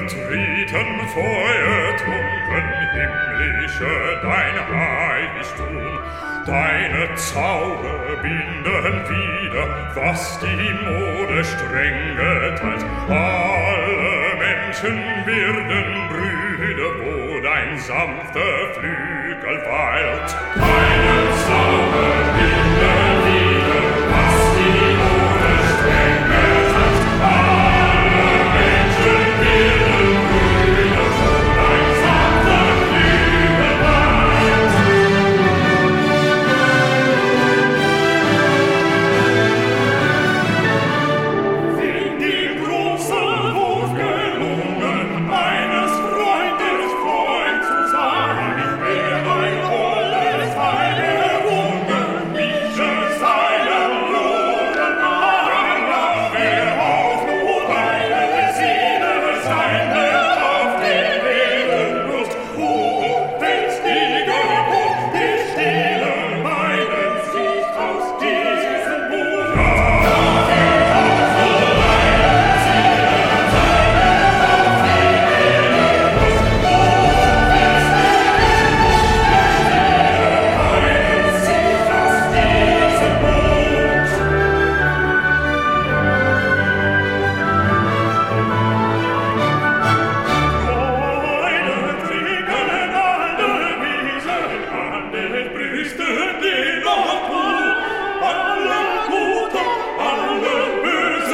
zertreten, feuertrunken, himmlische dein Heiligtum. Deine Zauber binden wieder, was die Mode streng geteilt. Alle Menschen werden Brüder, wo dein sanfter Flügel weilt. Deine Zauber binden wieder, was die Mode streng geteilt. Alle Menschen werden Brüder, wo dein sanfter Flügel weilt. Find die große Wurf gelungen, eines Freundes Freund zu sein. Wer ein holdes Heil errungen, wische seinem Lohnen an. Wer auch nur eine Seele sein wird auf die Erdenbrust, wenn's die Geburt, die Stille meinen sich aus diesem Buch.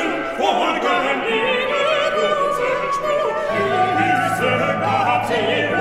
See